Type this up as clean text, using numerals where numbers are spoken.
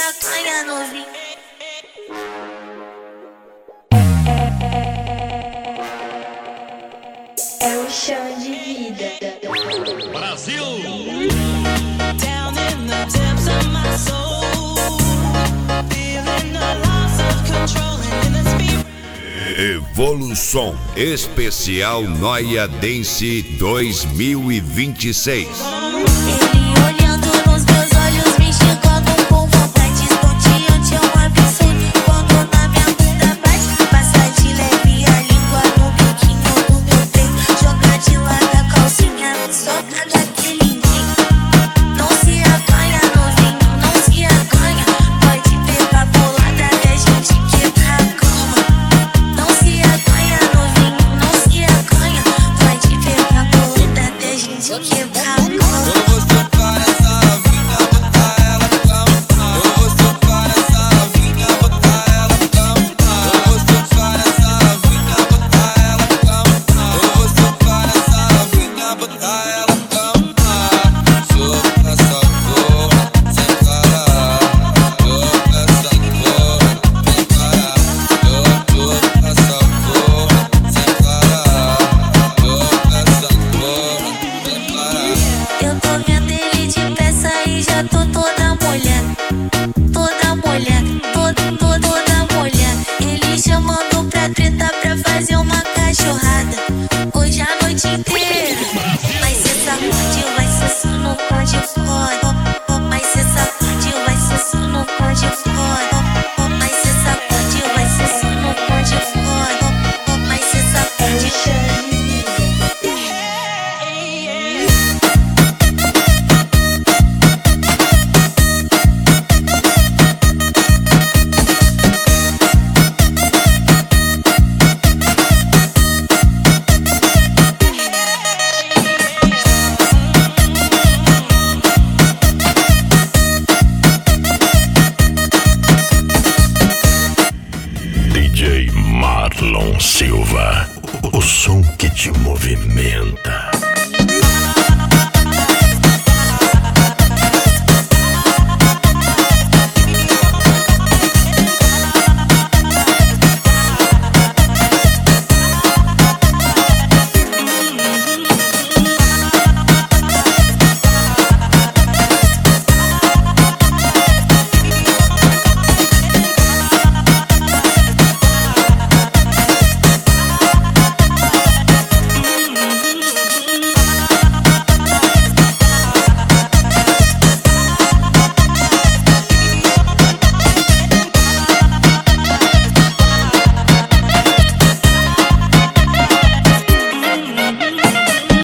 acanha novinho. É o chão de vida. Brasil! Down in the depths of my soul, feeling the loss of control in the spirit. Evolução Especial Noia Dance 2026. Ele olhando nos meus olhos me chegando com vontade estonteante, é um absurdo. Quando na minha bunda bate, passa de leve a língua no biquinho do meu peito, joga de lado a calcinha, solta daquele jeito. Não se acanha novinho, não se acanha, pode pegar bolada até gente quebrar a cama. Não se acanha novinho, não se acanha, pode pegar bolada até gente quebrar a cama. Eu tô vendo ele de peça e já tô toda molhada, toda molhada, toda molhada. Ele chamando pra treta pra fazer uma cachorrada hoje a noite inteira. Mas cê sacode, vai ser só no pode fora. Mas cê sacode, vai ser só no pode fora. Mas cê sacode, vai ser só no pode fora. Mas cê sacode. DJ Marlon Silva, o som que te movimenta.